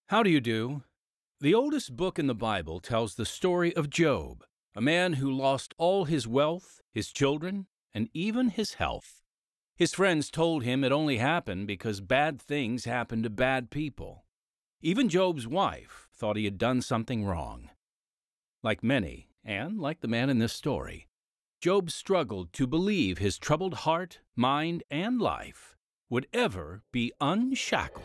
How do you do? The oldest book in the Bible tells the story of Job, a man who lost all his wealth, his children, and even his health. His friends told him it only happened because bad things happen to bad people. Even Job's wife thought he had done something wrong. Like many, and like the man in this story, Job struggled to believe his troubled heart, mind, and life would ever be unshackled.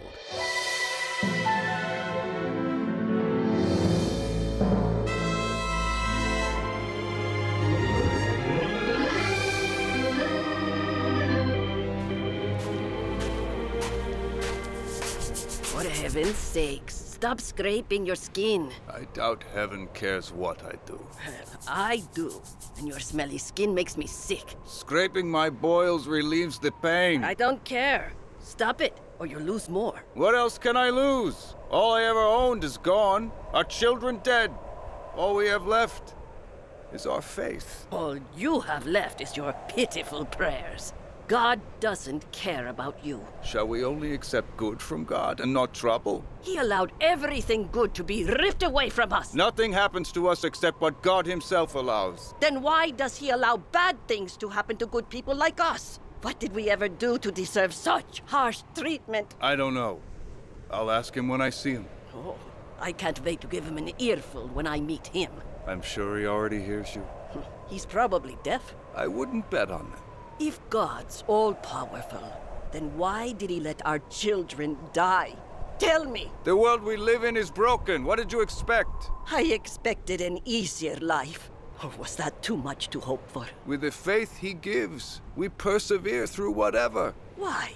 For heaven's sakes, stop scraping your skin. I doubt heaven cares what I do. I do, and your smelly skin makes me sick. Scraping my boils relieves the pain. I don't care. Stop it, or you'll lose more. What else can I lose? All I ever owned is gone. Our children dead. All we have left is our faith. All you have left is your pitiful prayers. God doesn't care about you. Shall we only accept good from God and not trouble? He allowed everything good to be ripped away from us. Nothing happens to us except what God himself allows. Then why does he allow bad things to happen to good people like us? What did we ever do to deserve such harsh treatment? I don't know. I'll ask him when I see him. Oh, I can't wait to give him an earful when I meet him. I'm sure he already hears you. He's probably deaf. I wouldn't bet on that. If God's all-powerful, then why did he let our children die? Tell me! The world we live in is broken. What did you expect? I expected an easier life. Or was that too much to hope for? With the faith he gives, we persevere through whatever. Why?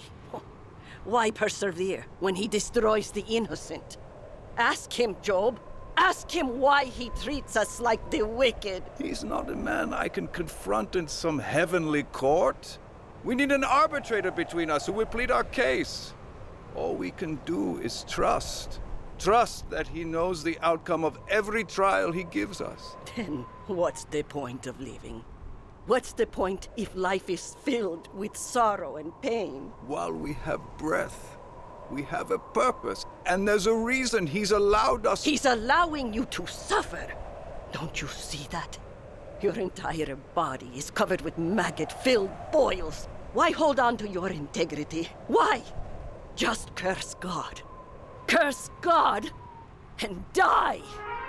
Why persevere when he destroys the innocent? Ask him, Job. Ask him why he treats us like the wicked. He's not a man I can confront in some heavenly court. We need an arbitrator between us who will plead our case. All we can do is trust. Trust that he knows the outcome of every trial he gives us. Then what's the point of living? What's the point if life is filled with sorrow and pain? While we have breath, we have a purpose, and there's a reason he's allowed us. He's allowing you to suffer. Don't you see that? Your entire body is covered with maggot-filled boils. Why hold on to your integrity? Why? Just curse God. Curse God and die!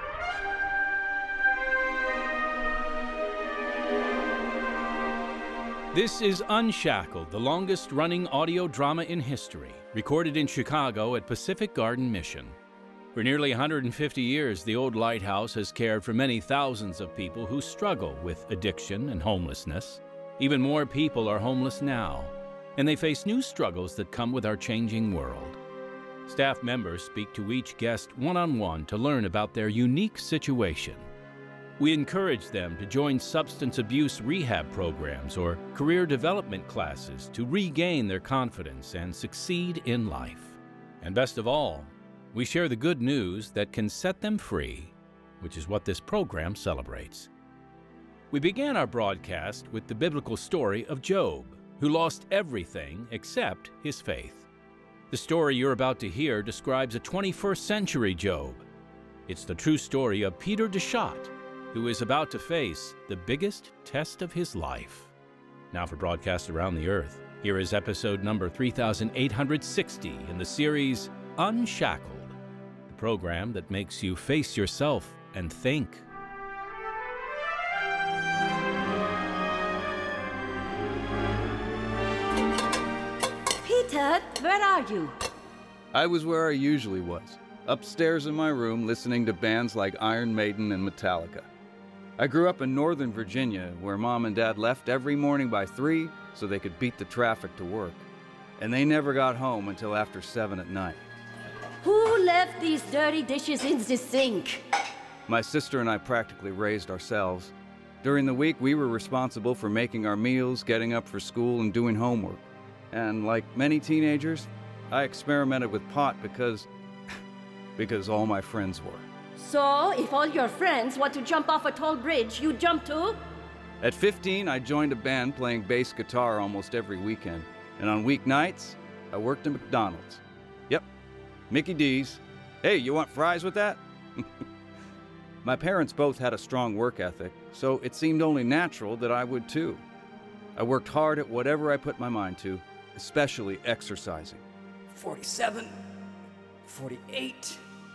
This is Unshackled, the longest-running audio drama in history, recorded in Chicago at Pacific Garden Mission. For nearly 150 years, the old lighthouse has cared for many thousands of people who struggle with addiction and homelessness. Even more people are homeless now, and they face new struggles that come with our changing world. Staff members speak to each guest one-on-one to learn about their unique situation. We encourage them to join substance abuse rehab programs or career development classes to regain their confidence and succeed in life. And best of all, we share the good news that can set them free, which is what this program celebrates. We began our broadcast with the biblical story of Job, who lost everything except his faith. The story you're about to hear describes a 21st century Job. It's the true story of Peter DeShott, who is about to face the biggest test of his life. Now for Broadcast Around the Earth, here is episode number 3860 in the series Unshackled, the program that makes you face yourself and think. Peter, where are you? I was where I usually was, upstairs in my room listening to bands like Iron Maiden and Metallica. I grew up in Northern Virginia, where Mom and Dad left every morning by 3 so they could beat the traffic to work. And they never got home until after 7 at night. Who left these dirty dishes in the sink? My sister and I practically raised ourselves. During the week, we were responsible for making our meals, getting up for school, and doing homework. And like many teenagers, I experimented with pot because all my friends were. So, if all your friends want to jump off a tall bridge, you jump too? At 15, I joined a band playing bass guitar almost every weekend. And on weeknights, I worked at McDonald's. Yep, Mickey D's, Hey, you want fries with that? My parents both had a strong work ethic, so it seemed only natural that I would too. I worked hard at whatever I put my mind to, especially exercising. 47, 48,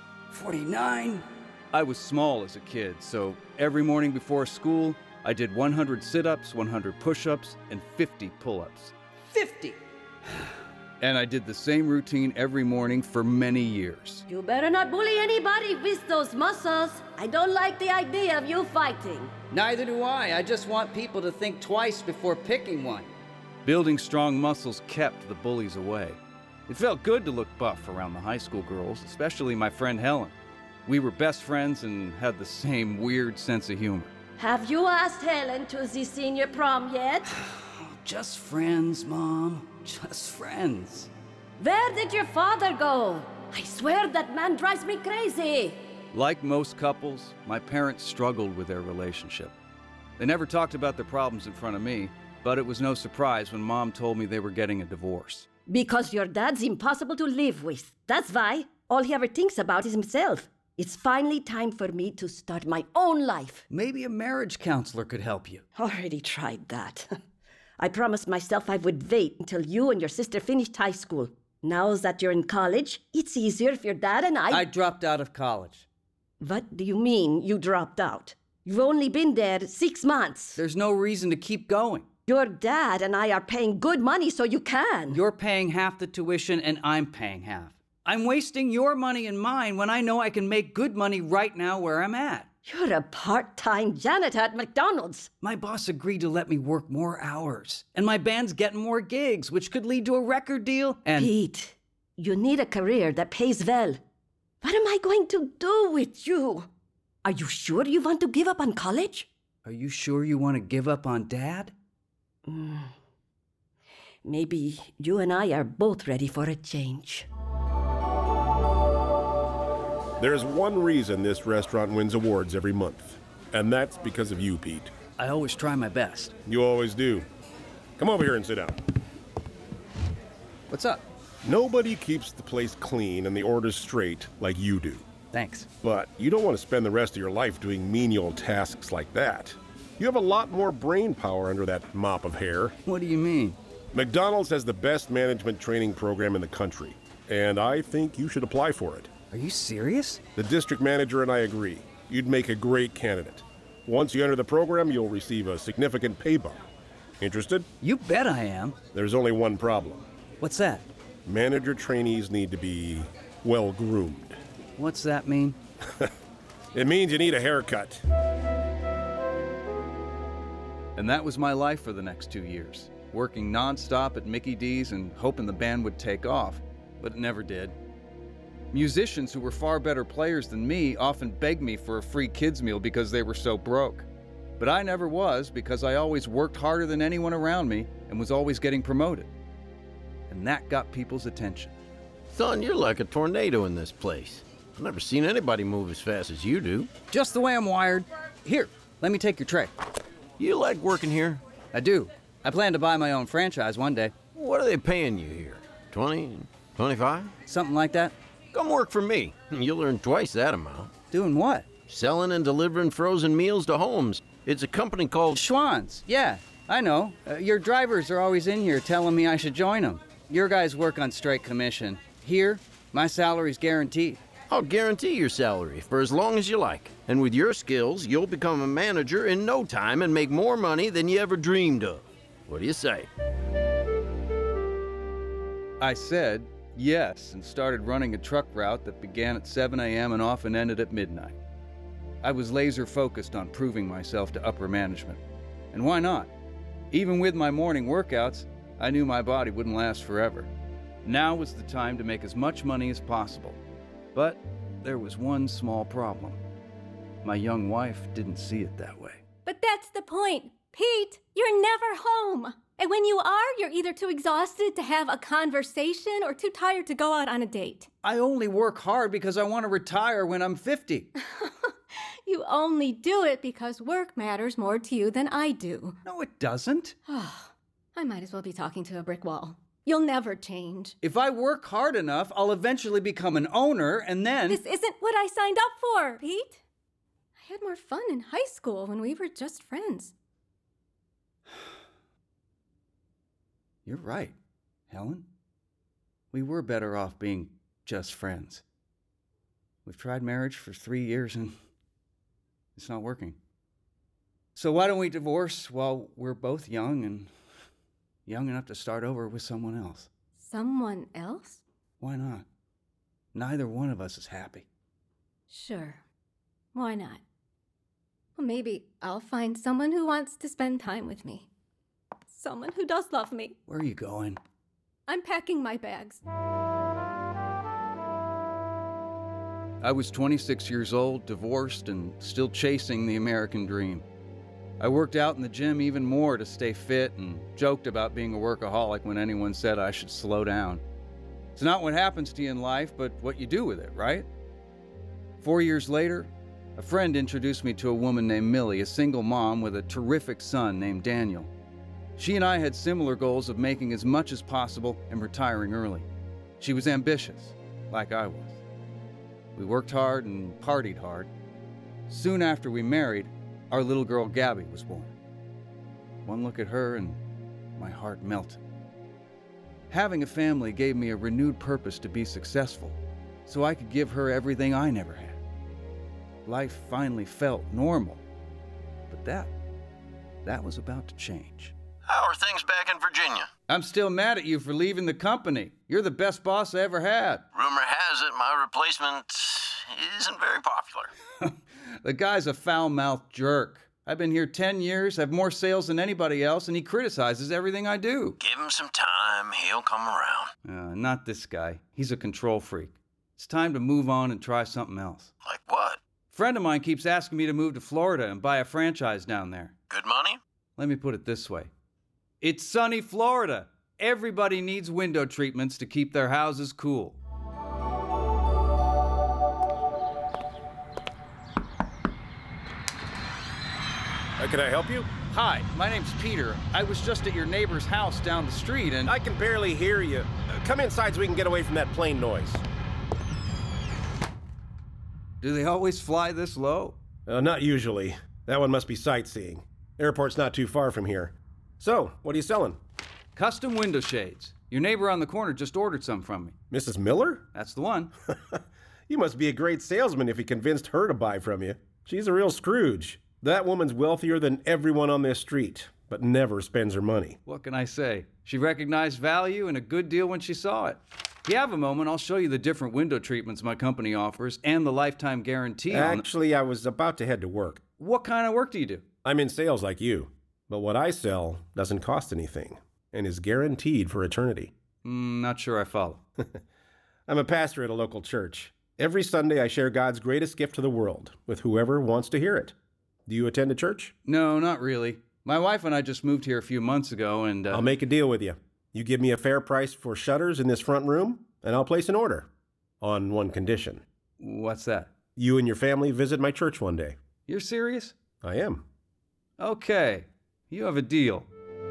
49. I was small as a kid, so every morning before school, I did 100 sit-ups, 100 push-ups, and 50 pull-ups. 50. And I did the same routine every morning for many years. You better not bully anybody with those muscles. I don't like the idea of you fighting. Neither do I. I just want people to think twice before picking one. Building strong muscles kept the bullies away. It felt good to look buff around the high school girls, especially my friend Helen. We were best friends and had the same weird sense of humor. Have you asked Helen to the senior prom yet? Just friends, Mom. Just friends. Where did your father go? I swear that man drives me crazy. Like most couples, my parents struggled with their relationship. They never talked about their problems in front of me, but it was no surprise when Mom told me they were getting a divorce. Because your dad's impossible to live with. That's why. All he ever thinks about is himself. It's finally time for me to start my own life. Maybe a marriage counselor could help you. Already tried that. I promised myself I would wait until you and your sister finished high school. Now that you're in college, it's easier if your dad and I dropped out of college. What do you mean you dropped out? You've only been there 6 months. There's no reason to keep going. Your dad and I are paying good money so you can. You're paying half the tuition and I'm paying half. I'm wasting your money and mine when I know I can make good money right now where I'm at. You're a part-time janitor at McDonald's. My boss agreed to let me work more hours. And my band's getting more gigs, which could lead to a record deal and... Pete, you need a career that pays well. What am I going to do with you? Are you sure you want to give up on college? Are you sure you want to give up on Dad? Maybe you and I are both ready for a change. There's one reason this restaurant wins awards every month, and that's because of you, Pete. I always try my best. You always do. Come over here and sit down. What's up? Nobody keeps the place clean and the orders straight like you do. Thanks. But you don't want to spend the rest of your life doing menial tasks like that. You have a lot more brain power under that mop of hair. What do you mean? McDonald's has the best management training program in the country, and I think you should apply for it. Are you serious? The district manager and I agree. You'd make a great candidate. Once you enter the program, you'll receive a significant pay bump. Interested? You bet I am. There's only one problem. What's that? Manager trainees need to be well-groomed. What's that mean? It means you need a haircut. And that was my life for the next 2 years, working non-stop at Mickey D's and hoping the band would take off, but it never did. Musicians who were far better players than me often begged me for a free kids meal because they were so broke. But I never was, because I always worked harder than anyone around me and was always getting promoted. And that got people's attention. Son, you're like a tornado in this place. I've never seen anybody move as fast as you do. Just the way I'm wired. Here, let me take your tray. You like working here? I do. I plan to buy my own franchise one day. What are they paying you here? 20, 25? Something like that. Come work for me. You'll earn twice that amount. Doing what? Selling and delivering frozen meals to homes. It's a company called... Schwann's. Yeah, I know. Your drivers are always in here telling me I should join them. Your guys work on straight commission. Here, my salary's guaranteed. I'll guarantee your salary for as long as you like. And with your skills, you'll become a manager in no time and make more money than you ever dreamed of. What do you say? I said yes and started running a truck route that began at 7 a.m. and often ended at midnight. I was laser focused on proving myself to upper management. And why not? Even with my morning workouts, I knew my body wouldn't last forever. Now was the time to make as much money as possible. But there was one small problem. My young wife didn't see it that way. But that's the point. Pete, you're never home. And when you are, you're either too exhausted to have a conversation or too tired to go out on a date. I only work hard because I want to retire when I'm 50. You only do it because work matters more to you than I do. No, it doesn't. I might as well be talking to a brick wall. You'll never change. If I work hard enough, I'll eventually become an owner, and then... This isn't what I signed up for, Pete. I had more fun in high school when we were just friends. You're right, Helen. We were better off being just friends. We've tried marriage for 3 years and it's not working. So why don't we divorce while we're both young and young enough to start over with someone else? Someone else? Why not? Neither one of us is happy. Sure. Why not? Well, maybe I'll find someone who wants to spend time with me. Someone who does love me. Where are you going? I'm packing my bags. I was 26 years old, divorced, and still chasing the American dream. I worked out in the gym even more to stay fit and joked about being a workaholic when anyone said I should slow down. It's not what happens to you in life, but what you do with it, right? 4 years later, a friend introduced me to a woman named Millie, a single mom with a terrific son named Daniel. She and I had similar goals of making as much as possible and retiring early. She was ambitious, like I was. We worked hard and partied hard. Soon after we married, our little girl Gabby was born. One look at her and my heart melted. Having a family gave me a renewed purpose to be successful, so I could give her everything I never had. Life finally felt normal, but that was about to change. How are things back in Virginia? I'm still mad at you for leaving the company. You're the best boss I ever had. Rumor has it my replacement isn't very popular. The guy's a foul-mouthed jerk. I've been here 10 years, have more sales than anybody else, and he criticizes everything I do. Give him some time, he'll come around. Not this guy. He's a control freak. It's time to move on and try something else. Like what? A friend of mine keeps asking me to move to Florida and buy a franchise down there. Good money? Let me put it this way. It's sunny Florida. Everybody needs window treatments to keep their houses cool. Can I help you? Hi, my name's Peter. I was just at your neighbor's house down the street and... I can barely hear you. Come inside so we can get away from that plane noise. Do they always fly this low? Not usually. That one must be sightseeing. Airport's not too far from here. So, what are you selling? Custom window shades. Your neighbor on the corner just ordered some from me. Mrs. Miller? That's the one. You must be a great salesman if you convinced her to buy from you. She's a real Scrooge. That woman's wealthier than everyone on this street, but never spends her money. What can I say? She recognized value and a good deal when she saw it. If you have a moment, I'll show you the different window treatments my company offers and the lifetime guarantee on... Actually, I was about to head to work. What kind of work do you do? I'm in sales like you, but what I sell doesn't cost anything and is guaranteed for eternity. Not sure I follow. I'm a pastor at a local church. Every Sunday I share God's greatest gift to the world with whoever wants to hear it. Do you attend a church? No, not really. My wife and I just moved here a few months ago and... I'll make a deal with you. You give me a fair price for shutters in this front room, and I'll place an order. On one condition. What's that? You and your family visit my church one day. You're serious? I am. Okay. You have a deal.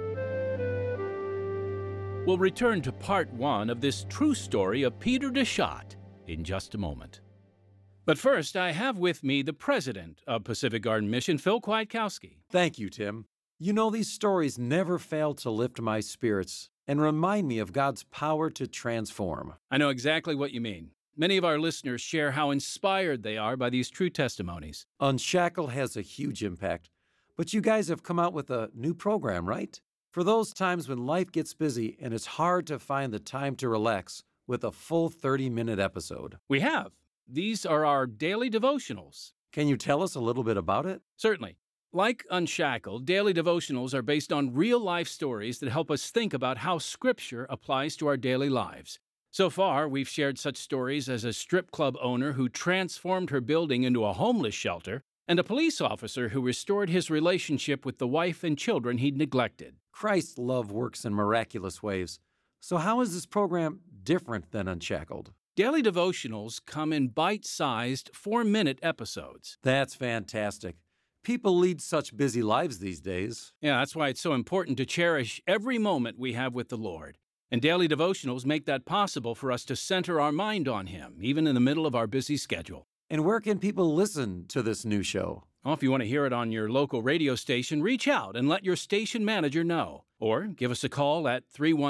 We'll return to part 1 of this true story of Peter DeShott in just a moment. But first, I have with me the president of Pacific Garden Mission, Phil Kwiatkowski. Thank you, Tim. You know, these stories never fail to lift my spirits and remind me of God's power to transform. I know exactly what you mean. Many of our listeners share how inspired they are by these true testimonies. Unshackle has a huge impact, but you guys have come out with a new program, right? For those times when life gets busy and it's hard to find the time to relax with a full 30-minute episode. We have. These are our daily devotionals. Can you tell us a little bit about it? Certainly. Like Unshackled, daily devotionals are based on real-life stories that help us think about how Scripture applies to our daily lives. So far, we've shared such stories as a strip club owner who transformed her building into a homeless shelter, and a police officer who restored his relationship with the wife and children he'd neglected. Christ's love works in miraculous ways. So how is this program different than Unshackled? Daily devotionals come in bite-sized 4-minute episodes. That's fantastic. People lead such busy lives these days. Yeah, that's why it's so important to cherish every moment we have with the Lord. And daily devotionals make that possible for us to center our mind on Him, even in the middle of our busy schedule. And where can people listen to this new show? Well, if you want to hear it on your local radio station, reach out and let your station manager know. Or give us a call at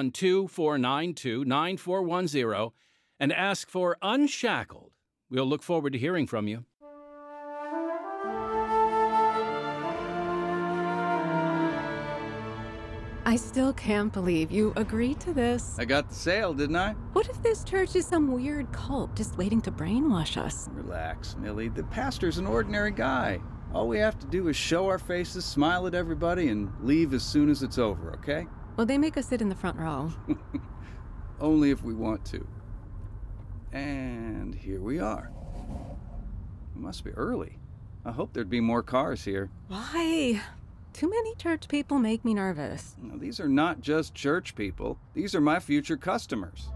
312-492-9410 and ask for Unshackled. We'll look forward to hearing from you. I still can't believe you agreed to this. I got the sale, didn't I? What if this church is some weird cult just waiting to brainwash us? Relax, Millie. The pastor's an ordinary guy. All we have to do is show our faces, smile at everybody, and leave as soon as it's over, okay? Well, they make us sit in the front row. Only if we want to. And here we are. It must be early. I hope there'd be more cars here. Why? Too many church people make me nervous. Now, these are not just church people. These are my future customers.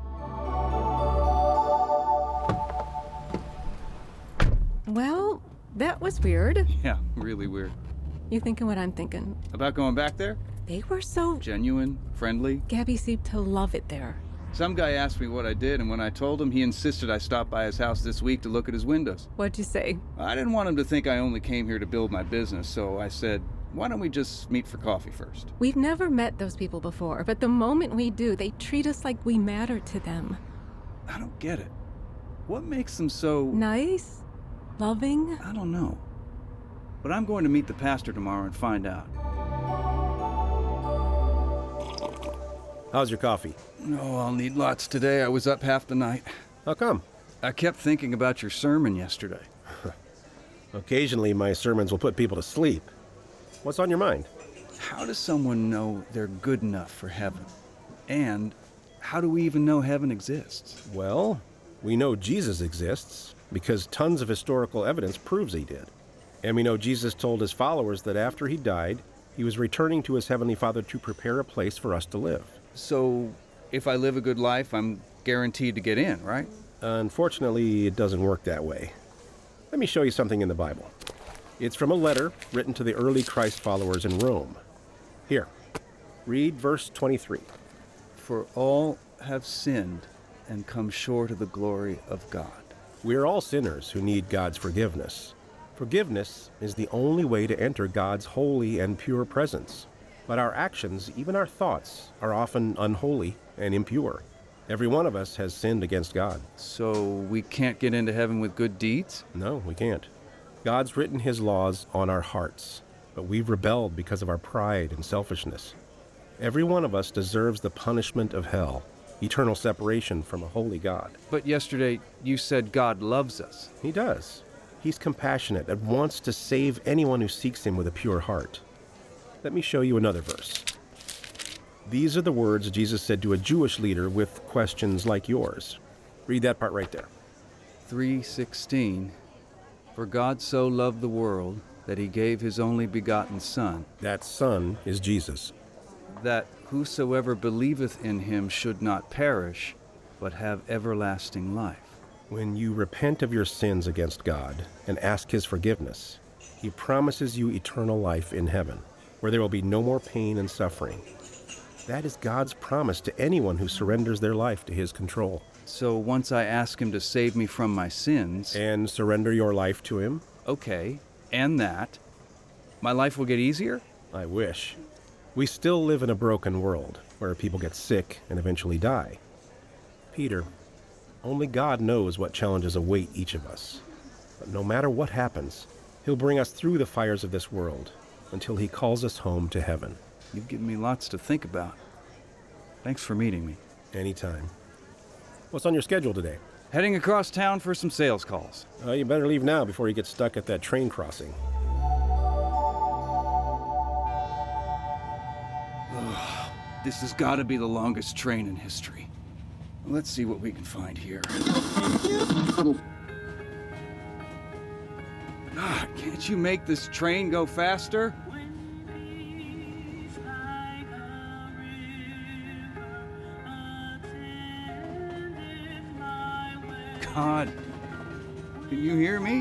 Well, that was weird. Yeah, really weird. You thinking what I'm thinking? About going back there? They were so... Genuine, friendly. Gabby seemed to love it there. Some guy asked me what I did, and when I told him, he insisted I stop by his house this week to look at his windows. What'd you say? I didn't want him to think I only came here to build my business, so I said, why don't we just meet for coffee first? We've never met those people before, but the moment we do, they treat us like we matter to them. I don't get it. What makes them so... Nice? Loving? I don't know. But I'm going to meet the pastor tomorrow and find out. How's your coffee? Oh, I'll need lots today. I was up half the night. How come? I kept thinking about your sermon yesterday. Occasionally, my sermons will put people to sleep. What's on your mind? How does someone know they're good enough for heaven? And how do we even know heaven exists? Well, we know Jesus exists because tons of historical evidence proves he did. And we know Jesus told his followers that after he died, he was returning to his heavenly Father to prepare a place for us to live. So, if I live a good life, I'm guaranteed to get in, right? Unfortunately, it doesn't work that way. Let me show you something in the Bible. It's from a letter written to the early Christ followers in Rome. Here, read verse 23. For all have sinned and come short of the glory of God. We're all sinners who need God's forgiveness. Forgiveness is the only way to enter God's holy and pure presence. But our actions, even our thoughts, are often unholy and impure. Every one of us has sinned against God. So we can't get into heaven with good deeds? No, we can't. God's written his laws on our hearts, but we've rebelled because of our pride and selfishness. Every one of us deserves the punishment of hell, eternal separation from a holy God. But yesterday you said God loves us. He does. He's compassionate and wants to save anyone who seeks him with a pure heart. Let me show you another verse. These are the words Jesus said to a Jewish leader with questions like yours. Read that part right there. 3:16. For God so loved the world that he gave his only begotten Son. That Son is Jesus. That whosoever believeth in him should not perish, but have everlasting life. When you repent of your sins against God and ask his forgiveness, he promises you eternal life in heaven, where there will be no more pain and suffering. That is God's promise to anyone who surrenders their life to his control. So once I ask him to save me from my sins... And surrender your life to him? Okay, and that, my life will get easier? I wish. We still live in a broken world, where people get sick and eventually die. Peter, only God knows what challenges await each of us. But no matter what happens, he'll bring us through the fires of this world until he calls us home to heaven. You've given me lots to think about. Thanks for meeting me. Anytime. What's on your schedule today? Heading across town for some sales calls. You better leave now before you get stuck at that train crossing. This has got to be the longest train in history. Let's see what we can find here. God, can't you make this train go faster? God, can you hear me?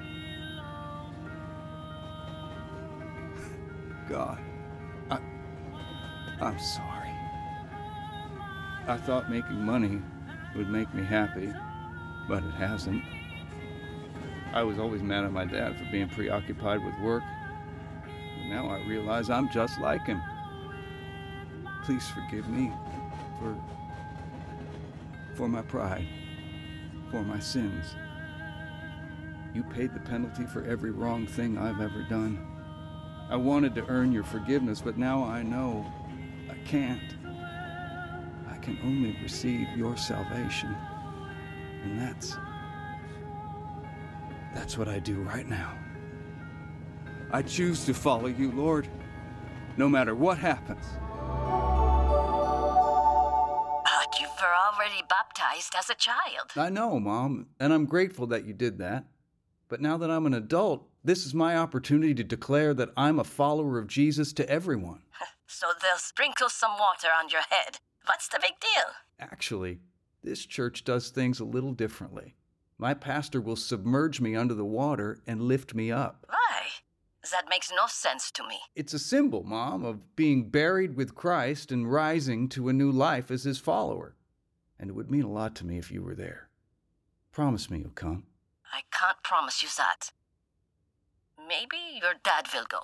God, I thought making money would make me happy, but it hasn't. I was always mad at my dad for being preoccupied with work. But now I realize I'm just like him. Please forgive me for my pride, for my sins. You paid the penalty for every wrong thing I've ever done. I wanted to earn your forgiveness, but now I know I can't. I can only receive your salvation. And that's what I do right now. I choose to follow you, Lord, no matter what happens. But you were already baptized as a child. I know, Mom, and I'm grateful that you did that. But now that I'm an adult, this is my opportunity to declare that I'm a follower of Jesus to everyone. So they'll sprinkle some water on your head. What's the big deal? Actually, this church does things a little differently. My pastor will submerge me under the water and lift me up. Why? That makes no sense to me. It's a symbol, Mom, of being buried with Christ and rising to a new life as his follower. And it would mean a lot to me if you were there. Promise me you'll come. I can't promise you that. Maybe your dad will go.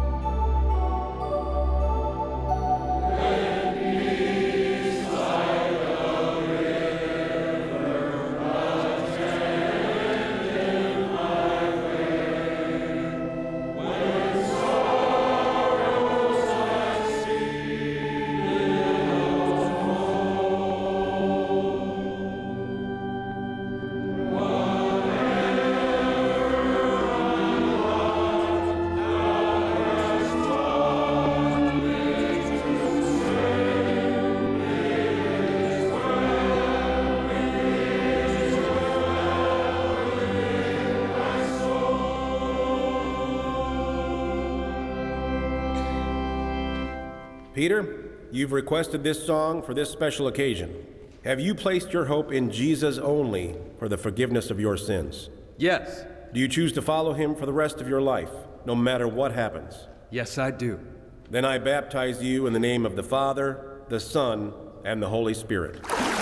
Peter, you've requested this song for this special occasion. Have you placed your hope in Jesus only for the forgiveness of your sins? Yes. Do you choose to follow him for the rest of your life, no matter what happens? Yes, I do. Then I baptize you in the name of the Father, the Son, and the Holy Spirit.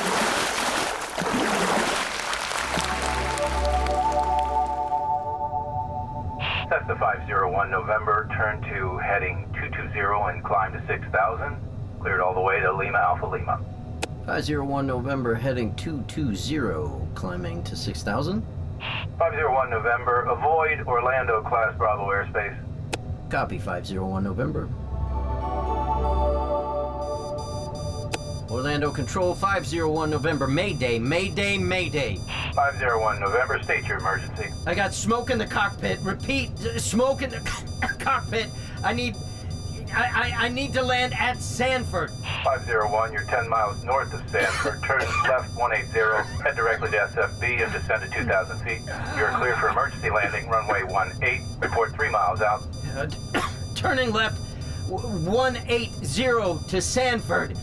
Cessna 501 November, turn to heading 220 and climb to 6,000. Cleared all the way to Lima Alpha Lima. 501 November, heading 220, climbing to 6,000. 501 November, avoid Orlando Class Bravo airspace. Copy, 501 November. Orlando Control, 501 November, Mayday, Mayday, Mayday. 501 November, state your emergency. I got smoke in the cockpit. Repeat, smoke in the cockpit. I need to land at Sanford. 501, you're 10 miles north of Sanford. Turn left 180, head directly to SFB and descend to 2,000 feet. You're cleared for emergency landing, runway 18. Report 3 miles out. Turning left 180 to Sanford.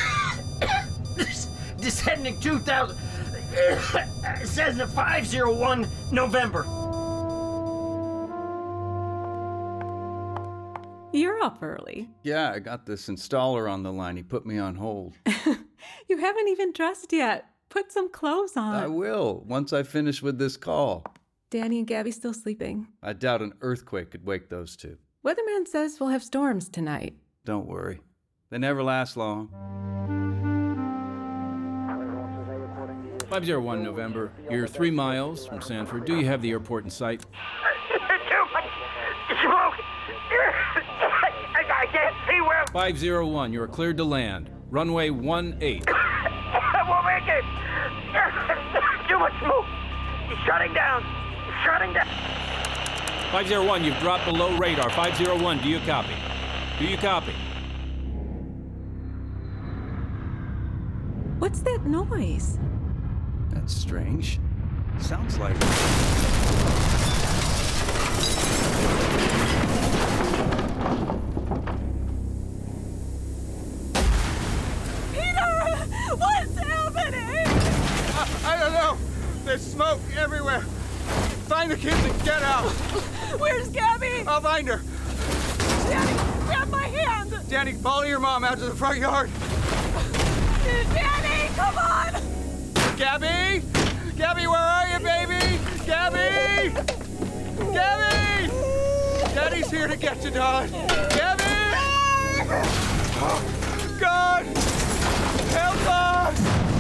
Descending 2,000. It says the 501 November. You're up early. Yeah, I got this installer on the line. He put me on hold. You haven't even dressed yet. Put some clothes on. I will, once I finish with this call. Danny and Gabby still sleeping. I doubt an earthquake could wake those two. Weatherman says we'll have storms tonight. Don't worry. They never last long. 501 November, you're 3 miles from Sanford. Do you have the airport in sight? Too much smoke! I can't see well. 501, you're cleared to land. Runway 18. I won't make it! Too much smoke! Shutting down! Shutting down! 501, you've dropped below radar. 501, do you copy? Do you copy? What's that noise? That's strange. Sounds like... Peter! What's happening? I don't know. There's smoke everywhere. Find the kids and get out. Where's Gabby? I'll find her. Danny, grab my hand! Danny, follow your mom out to the front yard. Danny! Come on! Gabby! Gabby, where are you, baby? Gabby! Gabby! Daddy's here to get you, darling. Gabby! God! Help us!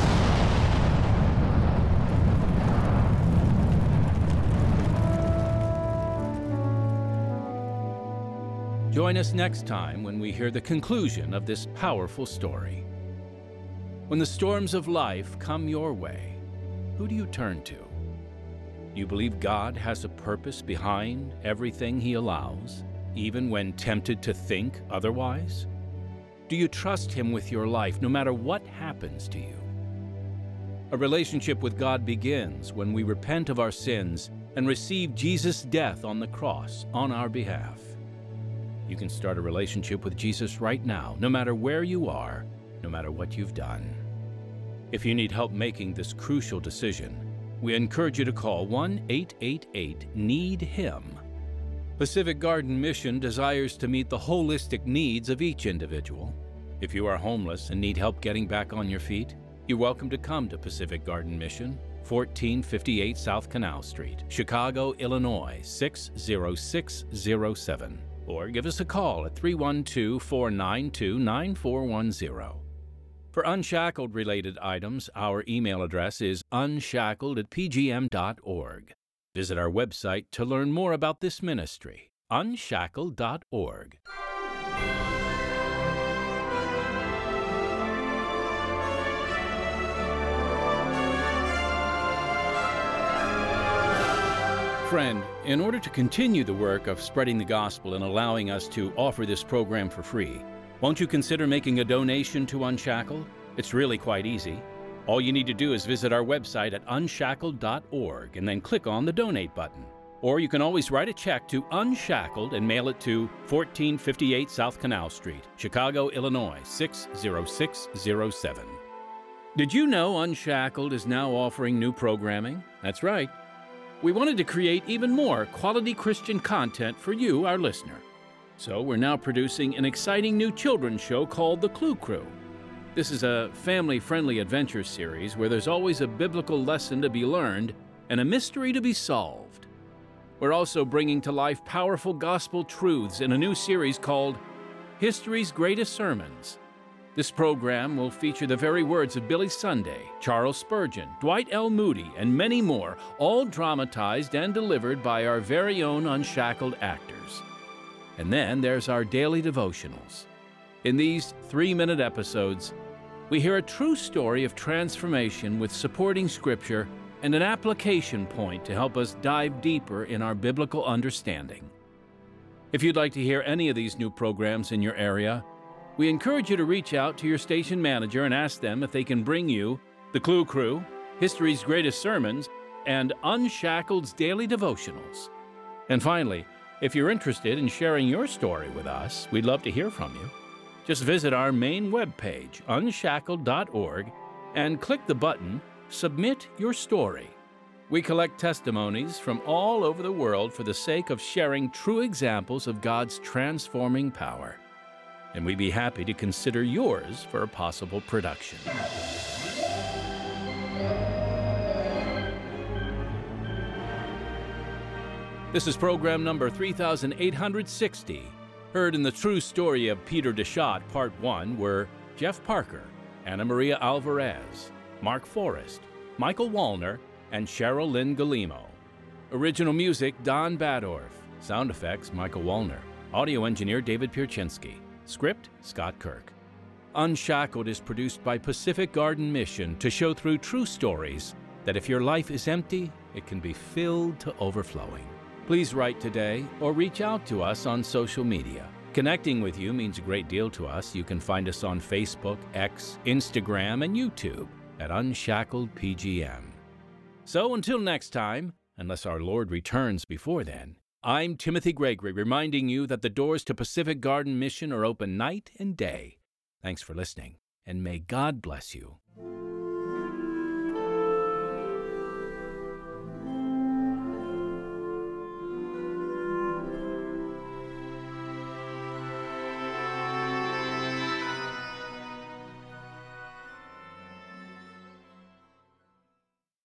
Join us next time when we hear the conclusion of this powerful story. When the storms of life come your way, who do you turn to? Do you believe God has a purpose behind everything He allows, even when tempted to think otherwise? Do you trust Him with your life, no matter what happens to you? A relationship with God begins when we repent of our sins and receive Jesus' death on the cross on our behalf. You can start a relationship with Jesus right now, no matter where you are, no matter what you've done. If you need help making this crucial decision, we encourage you to call 1-888-NEED-HIM. Pacific Garden Mission desires to meet the holistic needs of each individual. If you are homeless and need help getting back on your feet, you're welcome to come to Pacific Garden Mission, 1458 South Canal Street, Chicago, Illinois, 60607. Or give us a call at 312-492-9410. For Unshackled-related items, our email address is unshackled@pgm.org. Visit our website to learn more about this ministry, unshackled.org. Friend, in order to continue the work of spreading the gospel and allowing us to offer this program for free, won't you consider making a donation to Unshackled? It's really quite easy. All you need to do is visit our website at unshackled.org and then click on the donate button. Or you can always write a check to Unshackled and mail it to 1458 South Canal Street, Chicago, Illinois, 60607. Did you know Unshackled is now offering new programming? That's right. We wanted to create even more quality Christian content for you, our listener. So we're now producing an exciting new children's show called The Clue Crew. This is a family-friendly adventure series where there's always a biblical lesson to be learned and a mystery to be solved. We're also bringing to life powerful gospel truths in a new series called History's Greatest Sermons. This program will feature the very words of Billy Sunday, Charles Spurgeon, Dwight L. Moody, and many more, all dramatized and delivered by our very own Unshackled actors. And then there's our daily devotionals. In these 3-minute episodes, we hear a true story of transformation with supporting scripture and an application point to help us dive deeper in our biblical understanding. If you'd like to hear any of these new programs in your area, we encourage you to reach out to your station manager and ask them if they can bring you The Clue Crew, History's Greatest Sermons, and Unshackled's Daily Devotionals. And finally, if you're interested in sharing your story with us, we'd love to hear from you. Just visit our main webpage, unshackled.org, and click the button, Submit Your Story. We collect testimonies from all over the world for the sake of sharing true examples of God's transforming power. And we'd be happy to consider yours for a possible production. This is program number 3860. Heard in the true story of Peter DeShott, Part 1, were Jeff Parker, Anna Maria Alvarez, Mark Forrest, Michael Wallner, and Cheryl Lynn Galimo. Original music, Don Badorf. Sound effects, Michael Wallner. Audio engineer, David Pierczynski. Script, Scott Kirk. Unshackled is produced by Pacific Garden Mission to show through true stories that if your life is empty, it can be filled to overflowing. Please write today or reach out to us on social media. Connecting with you means a great deal to us. You can find us on Facebook, X, Instagram, and YouTube at Unshackled PGM. So until next time, unless our Lord returns before then, I'm Timothy Gregory, reminding you that the doors to Pacific Garden Mission are open night and day. Thanks for listening, and may God bless you.